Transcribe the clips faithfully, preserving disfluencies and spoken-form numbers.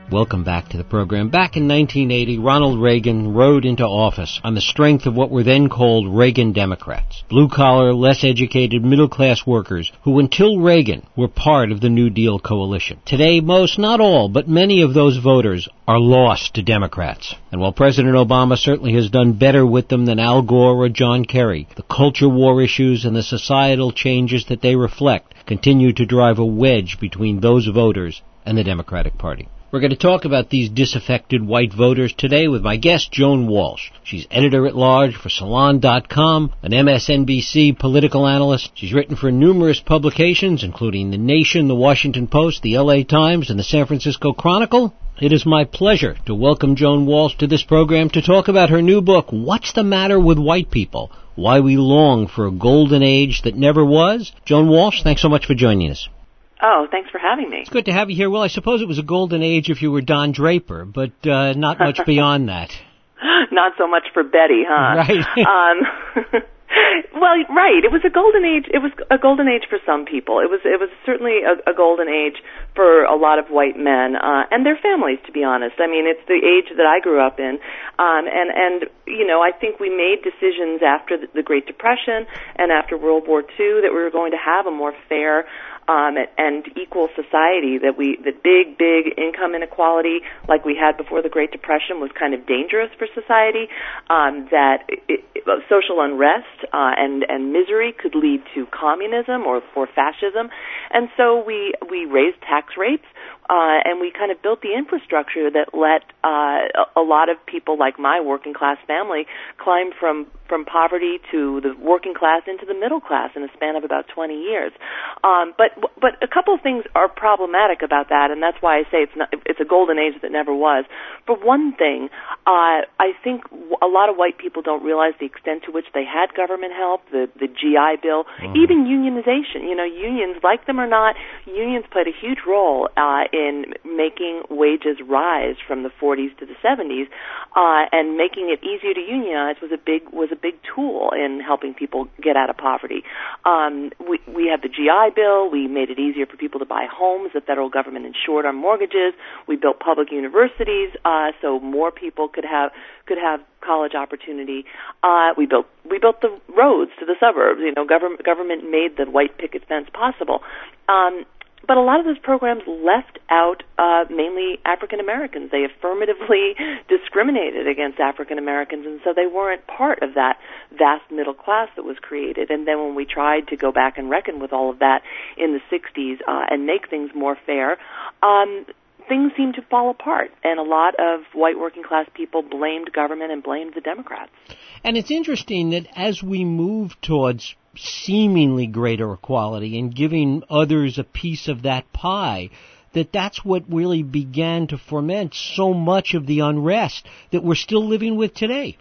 Welcome back to the program. Back in nineteen eighty, Ronald Reagan rode into office on the strength of what were then called Reagan Democrats, blue-collar, less-educated, middle-class workers who, until Reagan, were part of the New Deal coalition. Today, most, not all, but many of those voters are lost to Democrats. And while President Obama certainly has done better with them than Al Gore or John Kerry, the culture war issues and the societal changes that they reflect continue to drive a wedge between those voters and the Democratic Party. We're going to talk about these disaffected white voters today with my guest, Joan Walsh. She's editor-at-large for Salon dot com, an M S N B C political analyst. She's written for numerous publications, including The Nation, The Washington Post, The L A Times, and The San Francisco Chronicle. It is my pleasure to welcome Joan Walsh to this program to talk about her new book, What's the Matter with White People? Why We Long for a Golden Age That Never Was. Joan Walsh, thanks so much for joining us. Oh, thanks for having me. It's good to have you here. Well, I suppose it was a golden age if you were Don Draper, but uh, not much beyond that. Not so much for Betty, huh? Right. um, well, right. It was a golden age. It was a golden age for some people. It was. It was certainly a, a golden age for a lot of white men uh, and their families. To be honest, I mean, it's the age that I grew up in, um, and and you know, I think we made decisions after the, the Great Depression and after World War Two that we were going to have a more fair Um, and equal society, that we, that big, big income inequality like we had before the Great Depression was kind of dangerous for society, um, that it, it, social unrest uh, and, and misery could lead to communism or, or fascism. And so we, we raised tax rates, uh, and we kind of built the infrastructure that let uh, a, a lot of people like my working class family climb from from poverty to the working class into the middle class in a span of about twenty years. Um, but but a couple of things are problematic about that, and that's why I say it's not, it's a golden age that never was. For one thing, uh, I think a lot of white people don't realize the extent to which they had government help, the, the G I Bill, mm-hmm. even unionization. You know, unions, like them or not, unions played a huge role uh, in making wages rise from the forties to the seventies, uh, and making it easier to unionize was a big was a big tool in helping people get out of poverty. Um, we, we had the G I Bill. We made it easier for people to buy homes. The federal government insured our mortgages. We built public universities uh, so more people could have could have college opportunity. Uh, we built we built the roads to the suburbs. You know, government government made the white picket fence possible. Um, But a lot of those programs left out uh, mainly African Americans. They affirmatively discriminated against African Americans, and so they weren't part of that vast middle class that was created. And then when we tried to go back and reckon with all of that in the sixties uh, and make things more fair, um, things seemed to fall apart. And a lot of white working class people blamed government and blamed the Democrats. And it's interesting that as we move towards seemingly greater equality and giving others a piece of that pie, that that's what really began to foment so much of the unrest that we're still living with today.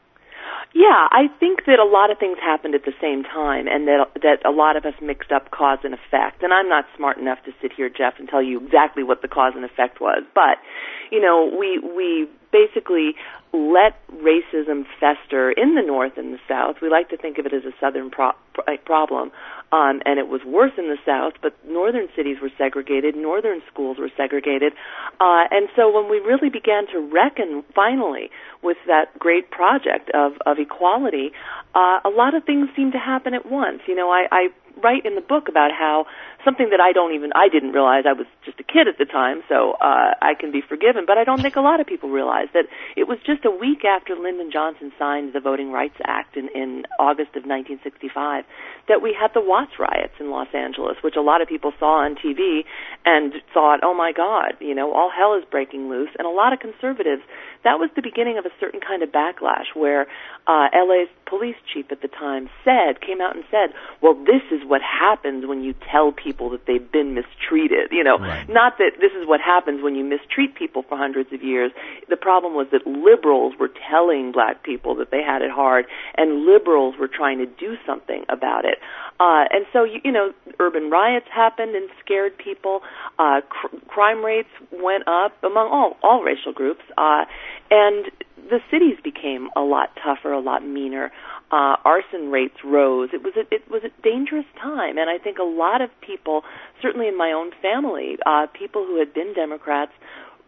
Yeah, I think that a lot of things happened at the same time, and that that a lot of us mixed up cause and effect. And I'm not smart enough to sit here, Jeff, and tell you exactly what the cause and effect was. But, you know, we we basically let racism fester in the North and the South. We like to think of it as a Southern pro- problem, um, and it was worse in the South, but Northern cities were segregated, Northern schools were segregated. Uh, and so when we really began to reckon, finally, with that great project of, of equality, uh, a lot of things seemed to happen at once. You know, I, I write in the book about how something that I don't even, I didn't realize, I was just a kid at the time, so uh, I can be forgiven, but I don't think a lot of people realize that it was just a week after Lyndon Johnson signed the Voting Rights Act in, in August of nineteen sixty-five that we had the Watts riots in Los Angeles, which a lot of people saw on T V and thought, oh my God, you know, all hell is breaking loose. And a lot of conservatives, that was the beginning of a certain kind of backlash where uh, L A's police chief at the time said, came out and said, well, this is what happens when you tell people that they've been mistreated. You know, right. Not that this is what happens when you mistreat people for hundreds of years. The problem was that liberals were telling black people that they had it hard, and liberals were trying to do something about it. Uh, and so, you, you know, urban riots happened and scared people. Uh, cr- crime rates went up among all, all racial groups. Uh, and the cities became a lot tougher, a lot meaner. Uh, arson rates rose. It was a, it was a dangerous time, and I think a lot of people, certainly in my own family, uh, people who had been Democrats,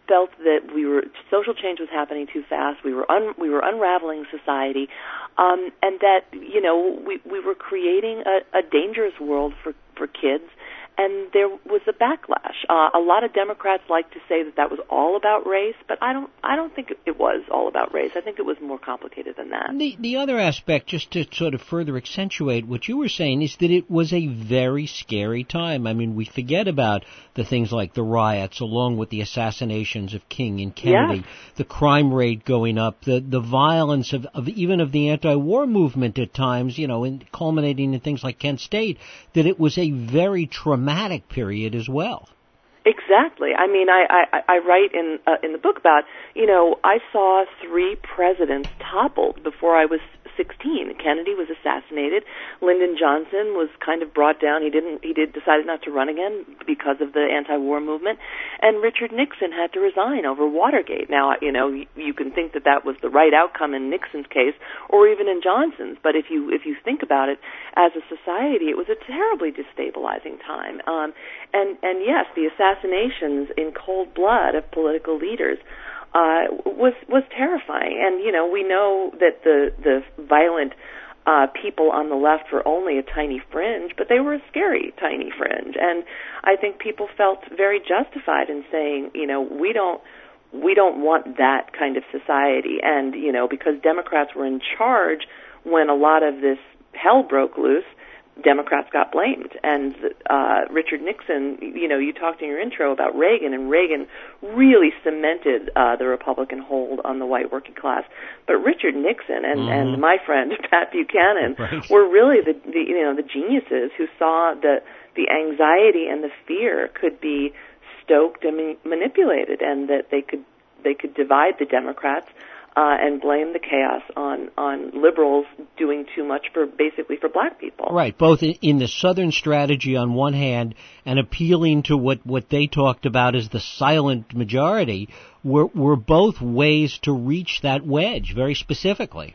felt that we were social change was happening too fast. We were un, we were unraveling society, um, and that you know we we were creating a, a dangerous world for for kids. And there was a backlash. Uh, a lot of Democrats like to say that that was all about race, but I don't. I don't think it was all about race. I think it was more complicated than that. The the other aspect, just to sort of further accentuate what you were saying, is that it was a very scary time. I mean, we forget about the things like the riots, along with the assassinations of King and Kennedy, yes. the crime rate going up, the the violence of, of even of the anti-war movement at times, you know, in, culminating in things like Kent State. That it was a very traumatic period as well. Exactly. I mean, I, I, I write in uh, in the book about, you know, I saw three presidents toppled before I was sixteen. Kennedy was assassinated. Lyndon Johnson was kind of brought down. He didn't. He did decided not to run again because of the anti-war movement. And Richard Nixon had to resign over Watergate. Now, you know, you, you can think that that was the right outcome in Nixon's case, or even in Johnson's. But if you if you think about it, as a society, it was a terribly destabilizing time. Um, and and yes, the assassinations in cold blood of political leaders Uh, was was terrifying, and you know we know that the the violent uh, people on the left were only a tiny fringe, but they were a scary tiny fringe, and I think people felt very justified in saying, you know, we don't we don't want that kind of society, and you know because Democrats were in charge when a lot of this hell broke loose. Democrats got blamed, and uh, Richard Nixon, you know, you talked in your intro about Reagan, and Reagan really cemented uh, the Republican hold on the white working class. But Richard Nixon and, mm-hmm. and my friend Pat Buchanan right. were really the, the you know the geniuses who saw that the anxiety and the fear could be stoked and ma- manipulated, and that they could they could divide the Democrats. Uh, and blame the chaos on, on liberals doing too much for basically for black people. Right, both in, in the Southern strategy on one hand and appealing to what, what they talked about as the silent majority were, were both ways to reach that wedge very specifically.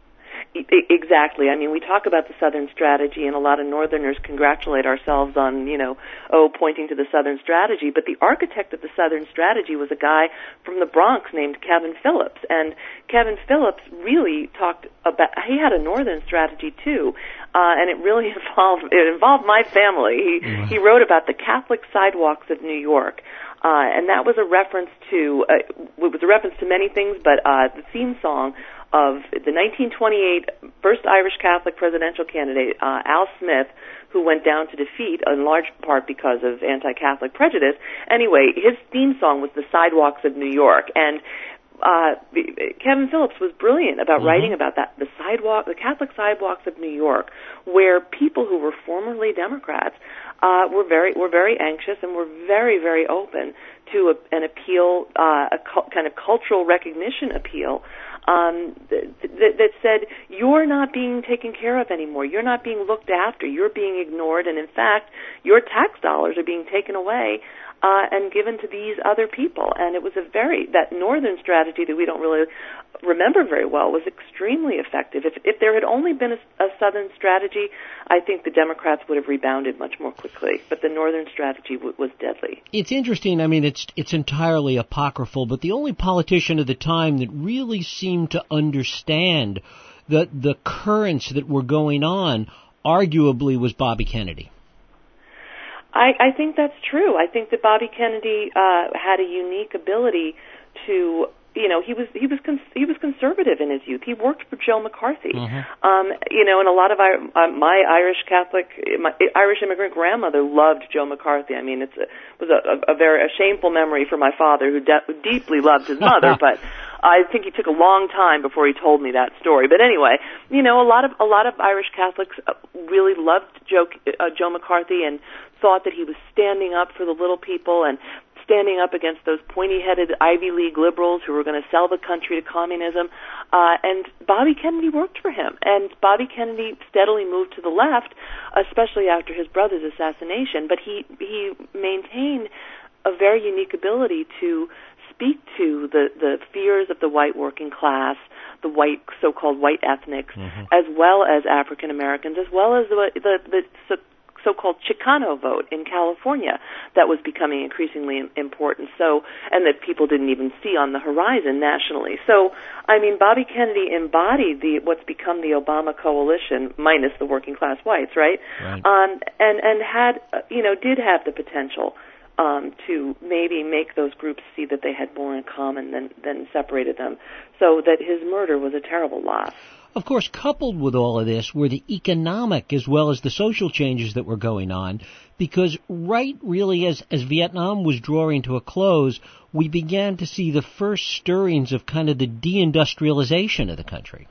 Exactly. I mean, we talk about the Southern strategy, and a lot of Northerners congratulate ourselves on, you know, oh, pointing to the Southern strategy. But the architect of the Southern strategy was a guy from the Bronx named Kevin Phillips. And Kevin Phillips really talked about, he had a Northern strategy too, uh, and it really involved, it involved my family. He, mm-hmm. he wrote about the Catholic sidewalks of New York. Uh, and that was a reference to, uh, it was a reference to many things, but uh, the theme song of the nineteen twenty-eight first Irish Catholic presidential candidate, uh, Al Smith, who went down to defeat in large part because of anti-Catholic prejudice. Anyway, his theme song was The Sidewalks of New York, and uh, Kevin Phillips was brilliant about mm-hmm. writing about that, the sidewalk, the Catholic sidewalks of New York, where people who were formerly Democrats uh, were very were very anxious and were very, very open to a, an appeal, uh, a cu- kind of cultural recognition appeal. Um, that, that, that said, you're not being taken care of anymore. You're not being looked after. You're being ignored, and in fact, your tax dollars are being taken away uh, and given to these other people. And it was a very, that Northern strategy that we don't really remember very well was extremely effective. If, if there had only been a, a Southern strategy, I think the Democrats would have rebounded much more quickly. But the Northern strategy w- was deadly. It's interesting. I mean, it's it's entirely apocryphal, but the only politician of the time that really seemed to understand the the currents that were going on, arguably, was Bobby Kennedy. I, I think that's true. I think that Bobby Kennedy uh, had a unique ability to, you know, he was he was cons- he was conservative in his youth. He worked for Joe McCarthy, mm-hmm. um, you know, and a lot of our, uh, my Irish Catholic, my Irish immigrant grandmother loved Joe McCarthy. I mean, it's a, it was a, a very a shameful memory for my father, who de- deeply loved his mother, but I think he took a long time before he told me that story. But anyway, you know, a lot of a lot of Irish Catholics really loved Joe uh, Joe McCarthy and thought that he was standing up for the little people and standing up against those pointy-headed Ivy League liberals who were going to sell the country to communism. Uh, and Bobby Kennedy worked for him. And Bobby Kennedy steadily moved to the left, especially after his brother's assassination. But he, he maintained a very unique ability to speak to the, the fears of the white working class, the white, so-called white ethnics, mm-hmm. as well as African Americans, as well as the, the, the so-called Chicano vote in California that was becoming increasingly important. So, and that people didn't even see on the horizon nationally. So, I mean, Bobby Kennedy embodied the what's become the Obama coalition, minus the working class whites, right? Right. Um, and and had uh, you know did have the potential um, to maybe make those groups see that they had more in common than than separated them. So that his murder was a terrible loss. Of course, coupled with all of this were the economic as well as the social changes that were going on, because right really as, as Vietnam was drawing to a close, we began to see the first stirrings of kind of the deindustrialization of the country.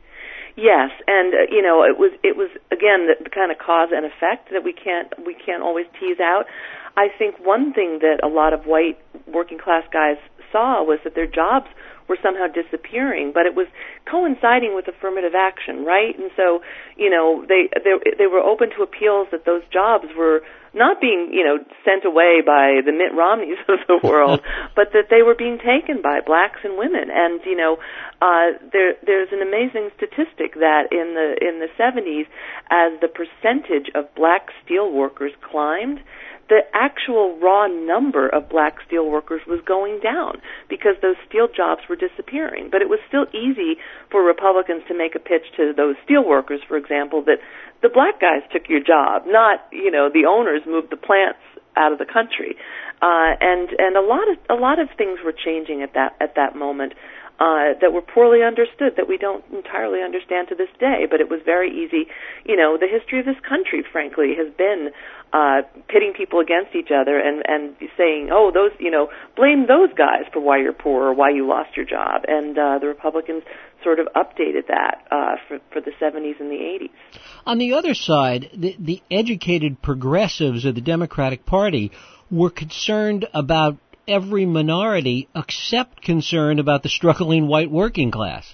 Yes, and uh, you know, it was it was again the, the kind of cause and effect that we can't we can't always tease out. I think one thing that a lot of white working class guys saw was that their jobs were somehow disappearing, but it was coinciding with affirmative action, right? And so, you know, they they they were open to appeals that those jobs were not being, you know, sent away by the Mitt Romneys of the world, but that they were being taken by blacks and women. And you know, uh, there there's an amazing statistic that in the in the seventies, as the percentage of black steel workers climbed, the actual raw number of black steel workers was going down because those steel jobs were disappearing. But it was still easy for Republicans to make a pitch to those steel workers, for example, that the black guys took your job, not, you know, the owners moved the plants out of the country. Uh, and and a lot of a lot of things were changing at that at that moment. Uh, that were poorly understood, that we don't entirely understand to this day, but it was very easy. You know, the history of this country, frankly, has been uh, pitting people against each other and, and saying, oh, those, you know, blame those guys for why you're poor or why you lost your job. And uh, the Republicans sort of updated that uh, for, for the seventies and the eighties. On the other side, the, the educated progressives of the Democratic Party were concerned about every minority except concerned about the struggling white working class.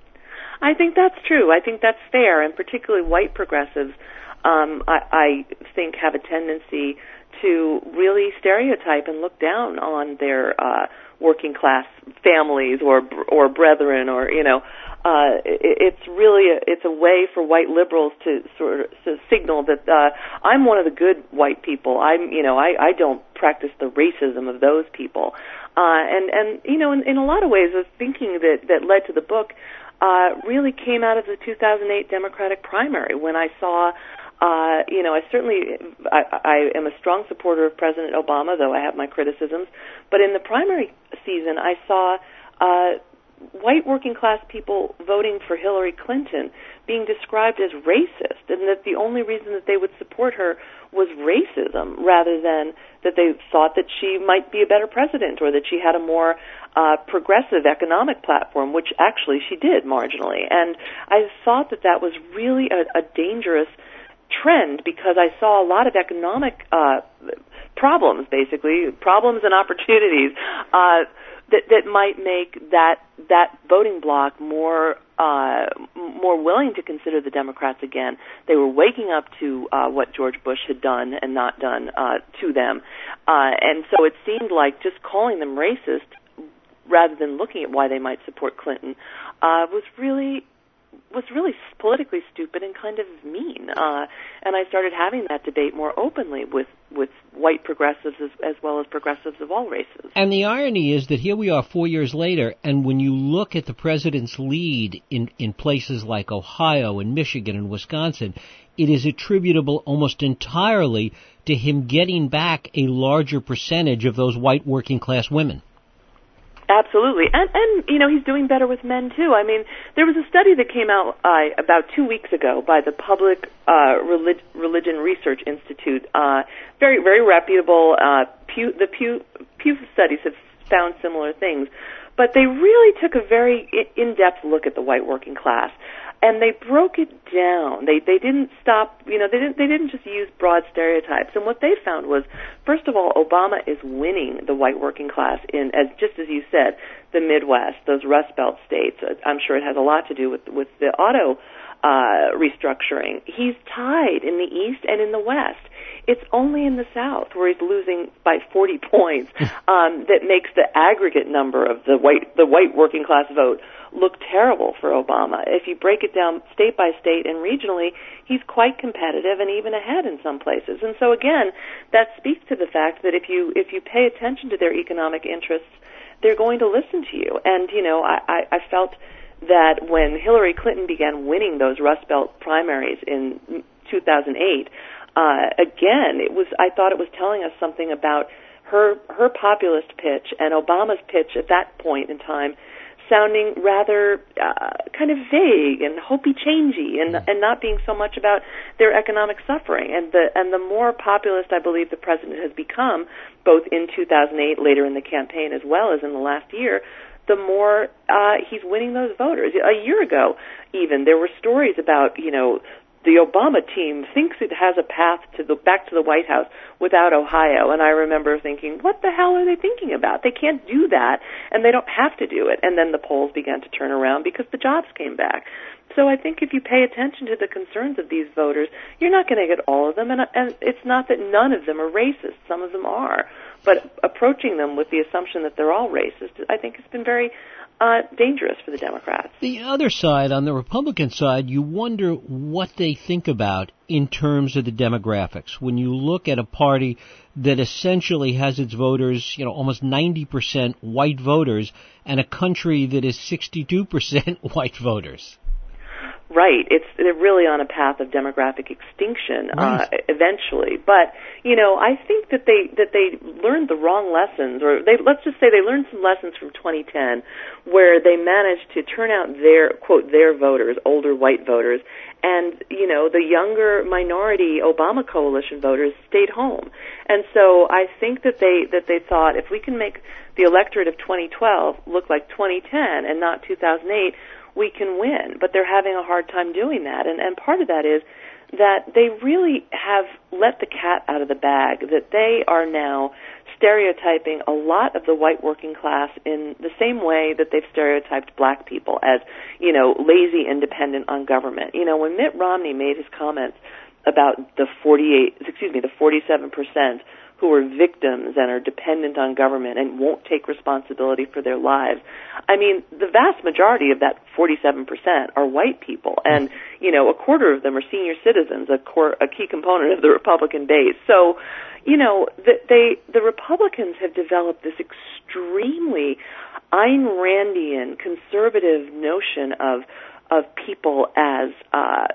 I think that's true. I think that's fair, and particularly white progressives, um, I, I think, have a tendency to really stereotype and look down on their uh, working class families or or brethren, or you know, uh, it, it's really a, it's a way for white liberals to sort of to signal that uh, I'm one of the good white people. I'm you know I, I don't practice the racism of those people, uh, and and you know in, in a lot of ways the thinking that that led to the book uh, really came out of the two thousand eight Democratic primary when I saw. Uh, you know, I certainly, I, I am a strong supporter of President Obama, though I have my criticisms. But in the primary season, I saw uh, white working class people voting for Hillary Clinton being described as racist, and that the only reason that they would support her was racism, rather than that they thought that she might be a better president or that she had a more uh, progressive economic platform, which actually she did marginally. And I thought that that was really a, a dangerous trend, because I saw a lot of economic uh, problems, basically problems and opportunities uh, that that might make that that voting bloc more uh, more willing to consider the Democrats again. They were waking up to uh, what George Bush had done and not done uh, to them, uh, and so it seemed like just calling them racist rather than looking at why they might support Clinton uh, was really. was really politically stupid and kind of mean. Uh, and I started having that debate more openly with, with white progressives as, as well as progressives of all races. And the irony is that here we are four years later, and when you look at the president's lead in, in places like Ohio and Michigan and Wisconsin, it is attributable almost entirely to him getting back a larger percentage of those white working class women. Absolutely. And, and, you know, he's doing better with men, too. I mean, there was a study that came out uh, about two weeks ago by the Public uh, Relig- Religion Research Institute. Uh, very, very reputable. Uh, Pew, the Pew, Pew studies have found similar things. But they really took a very in-depth look at the white working class. And they broke it down. They they didn't stop, you know, they didn't they didn't just use broad stereotypes. And what they found was, first of all, Obama is winning the white working class in, as just as you said, the Midwest, those Rust Belt states. I'm sure it has a lot to do with with the auto uh, restructuring. He's tied in the East and in the West. It's only in the South where he's losing by forty points um, that makes the aggregate number of the white the white working class vote look terrible for Obama. If you break it down state by state and regionally, he's quite competitive and even ahead in some places. And so again, that speaks to the fact that if you if you pay attention to their economic interests, they're going to listen to you. And, you know, I, I, I felt that when Hillary Clinton began winning those Rust Belt primaries in two thousand eight, uh, again, it was I thought it was telling us something about her her populist pitch and Obama's pitch at that point in time sounding rather uh, kind of vague and hopey-changey and, and not being so much about their economic suffering. And the and the more populist I believe the president has become, both in two thousand eight, later in the campaign, as well as in the last year, the more uh, he's winning those voters. A year ago, even, there were stories about, you know, the Obama team thinks it has a path to the back to the White House without Ohio. And I remember thinking, what the hell are they thinking about? They can't do that, and they don't have to do it. And then the polls began to turn around because the jobs came back. So I think if you pay attention to the concerns of these voters, you're not going to get all of them. And, and it's not that none of them are racist. Some of them are. But approaching them with the assumption that they're all racist, I think has been very Uh, dangerous for the Democrats. The other side, on the Republican side, you wonder what they think about in terms of the demographics. When you look at a party that essentially has its voters, you know, almost ninety percent white voters, and a country that is sixty-two percent white voters. Right. It's they're really on a path of demographic extinction right. uh, eventually. But you know, I think that they that they learned the wrong lessons, or they let's just say they learned some lessons from twenty ten, where they managed to turn out their quote their voters, older white voters, and you know the younger minority Obama coalition voters stayed home. And so I think that they that they thought if we can make the electorate of twenty twelve look like twenty ten and not two thousand eight, we can win. But they're having a hard time doing that. And, and part of that is that they really have let the cat out of the bag, that they are now stereotyping a lot of the white working class in the same way that they've stereotyped black people as, you know, lazy and dependent on government. You know, when Mitt Romney made his comments about the forty-eight, excuse me, the forty-seven percent who are victims and are dependent on government and won't take responsibility for their lives. I mean, the vast majority of that forty-seven percent are white people, and, you know, a quarter of them are senior citizens, a, core, a key component of the Republican base. So, you know, the, they, the Republicans have developed this extremely Ayn Randian conservative notion of of people as uh,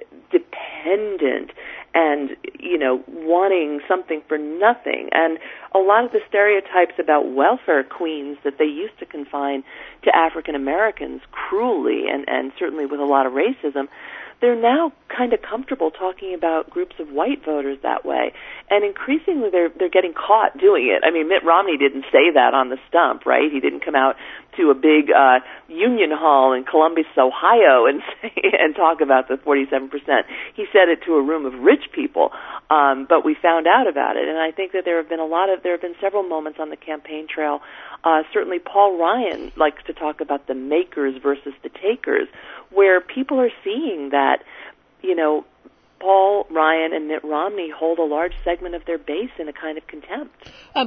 dependent and, you know, wanting something for nothing. And a lot of the stereotypes about welfare queens that they used to confine to African Americans cruelly and, and certainly with a lot of racism, they're now kind of comfortable talking about groups of white voters that way. And increasingly they're they're getting caught doing it. I mean, Mitt Romney didn't say that on the stump, right? He didn't come out to a big uh union hall in Columbus, Ohio and say, and talk about the forty-seven percent. He said it to a room of rich people. Um but we found out about it, and I think that there have been a lot of there have been several moments on the campaign trail. Uh certainly Paul Ryan likes to talk about the makers versus the takers, where people are seeing that, you know, Paul Ryan and Mitt Romney hold a large segment of their base in a kind of contempt. Um,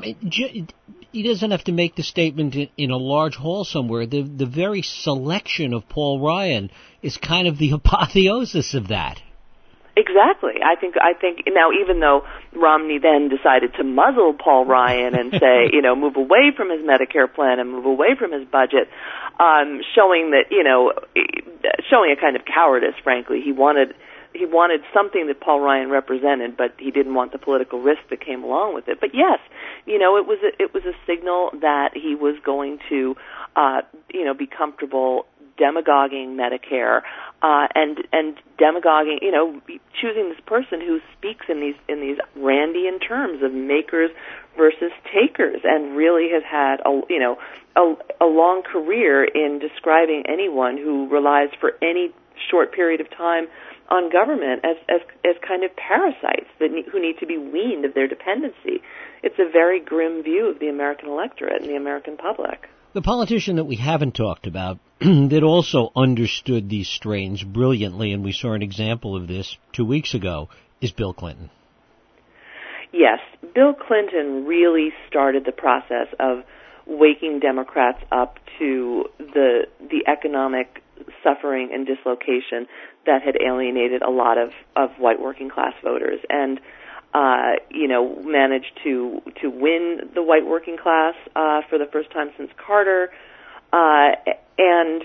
he doesn't have to make the statement in, in a large hall somewhere. The the very selection of Paul Ryan is kind of the apotheosis of that. Exactly. I think I think now, even though Romney then decided to muzzle Paul Ryan and say, you know, move away from his Medicare plan and move away from his budget, um, showing that, you know, showing a kind of cowardice, frankly. He wanted he wanted something that Paul Ryan represented, but he didn't want the political risk that came along with it. But yes, you know, it was a, it was a signal that he was going to, uh, you know, be comfortable demagoguing Medicare, uh, and and demagoguing, you know, choosing this person who speaks in these in these Randian terms of makers versus takers, and really has had a you know a, a long career in describing anyone who relies for any short period of time on government as as as kind of parasites that ne- who need to be weaned of their dependency. It's a very grim view of the American electorate and the American public. The politician that we haven't talked about that also understood these strains brilliantly, and we saw an example of this two weeks ago, is Bill Clinton. Yes, Bill Clinton really started the process of waking Democrats up to the the economic suffering and dislocation that had alienated a lot of, of white working class voters, and uh, you know, managed to to win the white working class uh, for the first time since Carter, uh, and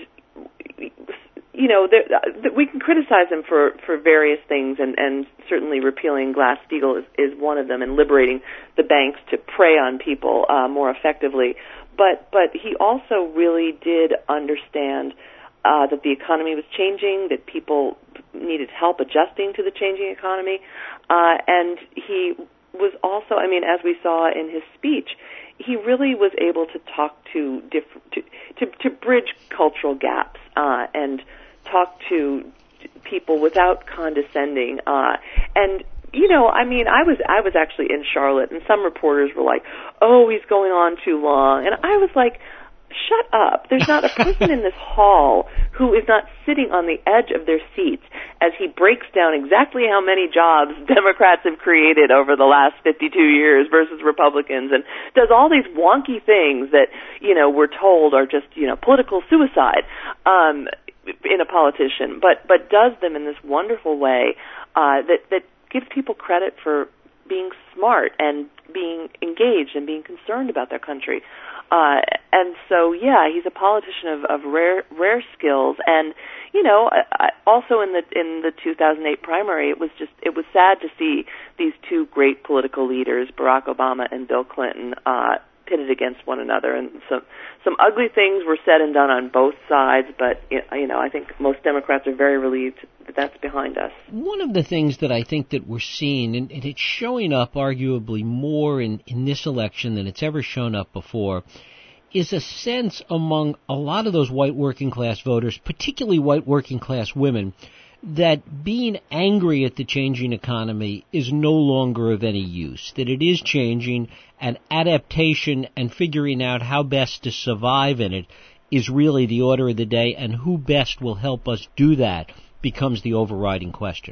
you know, there, we can criticize him for, for various things, and, and certainly repealing Glass-Steagall is, is one of them, and liberating the banks to prey on people uh, more effectively. But but he also really did understand uh, that the economy was changing, that people needed help adjusting to the changing economy, uh, and he was also, I mean, as we saw in his speech, he really was able to talk to diff- to, to to bridge cultural gaps uh, and talk to people without condescending. Uh, and you know, I mean, I was I was actually in Charlotte, and some reporters were like, "Oh, he's going on too long," and I was like, shut up. There's not a person in this hall who is not sitting on the edge of their seats as he breaks down exactly how many jobs Democrats have created over the last fifty-two years versus Republicans, and does all these wonky things that, you know, we're told are just, you know, political suicide um, in a politician, but, but does them in this wonderful way uh, that, that gives people credit for being smart and being engaged and being concerned about their country. Uh, and so, yeah, he's a politician of, of rare, rare skills. And, you know, I, I, also in the, in the two thousand eight primary, it was just, it was sad to see these two great political leaders, Barack Obama and Bill Clinton, uh, pitted against one another. And some, some ugly things were said and done on both sides, but, you know, I think most Democrats are very relieved that that's behind us. One of the things that I think that we're seeing, and, and it's showing up arguably more in, in this election than it's ever shown up before, is a sense among a lot of those white working class voters, particularly white working class women, that being angry at the changing economy is no longer of any use, that it is changing, and adaptation and figuring out how best to survive in it is really the order of the day, and who best will help us do that becomes the overriding question.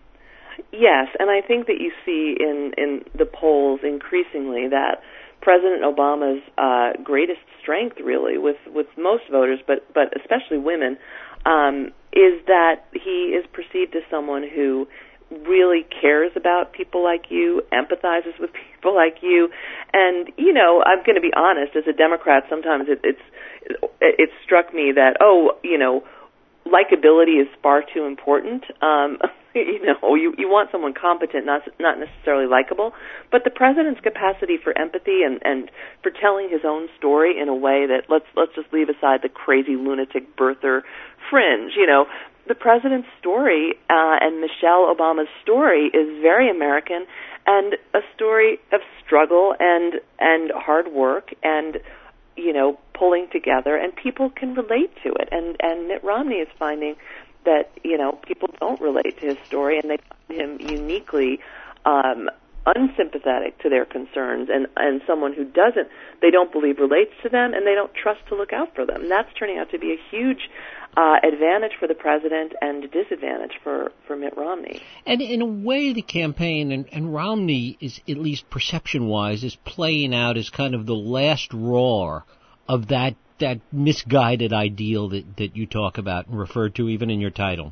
Yes, and I think that you see in, in the polls increasingly that President Obama's uh, greatest strength, really, with, with most voters, but, but especially women, um, is that he is perceived as someone who really cares about people like you, empathizes with people like you, and, you know, I'm going to be honest, as a Democrat, sometimes it, it's it struck me that, oh, you know, likability is far too important. Um, you know, you, you want someone competent, not not necessarily likable. But the president's capacity for empathy and, and for telling his own story in a way that let's let's just leave aside the crazy lunatic birther fringe. You know, the president's story uh, and Michelle Obama's story is very American, and a story of struggle and and hard work and, you know, pulling together, and people can relate to it. And, and Mitt Romney is finding that, you know, people don't relate to his story, and they find him uniquely um, unsympathetic to their concerns, and, and someone who doesn't, they don't believe relates to them, and they don't trust to look out for them. And that's turning out to be a huge uh, advantage for the president and a disadvantage for, for Mitt Romney. And in a way, the campaign, and, and Romney is, at least perception-wise, is playing out as kind of the last roar of that that misguided ideal that, that you talk about and refer to even in your title.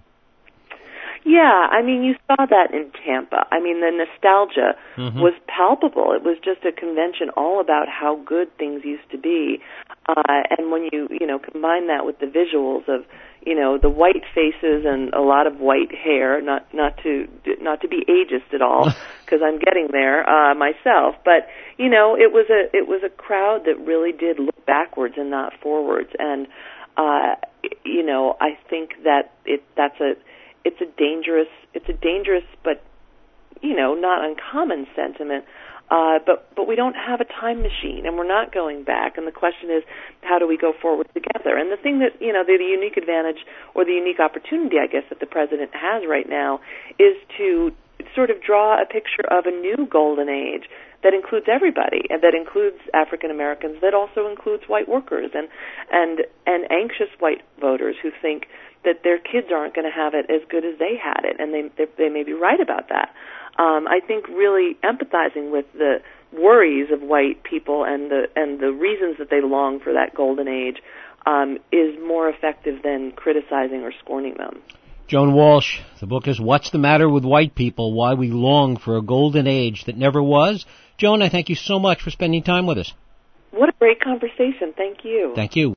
Yeah, I mean, you saw that in Tampa. I mean, the nostalgia mm-hmm. was palpable. It was just a convention all about how good things used to be. Uh, and when you, you know, combine that with the visuals of, you know, the white faces and a lot of white hair, not not to not to be ageist at all, because I'm getting there uh, myself. But you know, it was a it was a crowd that really did look backwards and not forwards. And uh, you know, I think that it that's a it's a dangerous it's a dangerous but you know not uncommon sentiment. Uh, but but we don't have a time machine, and we're not going back. And the question is, how do we go forward together? And the thing that, you know, the, the unique advantage or the unique opportunity, I guess, that the president has right now is to sort of draw a picture of a new golden age that includes everybody, and that includes African Americans, that also includes white workers and and and anxious white voters who think that their kids aren't going to have it as good as they had it, and they they, they may be right about that. um, I think really empathizing with the worries of white people and the and the reasons that they long for that golden age um, is more effective than criticizing or scorning them. Joan Walsh, the book is What's the Matter with White People? Why We Long for a Golden Age That Never Was. Joan, I thank you so much for spending time with us. What a great conversation. Thank you. Thank you.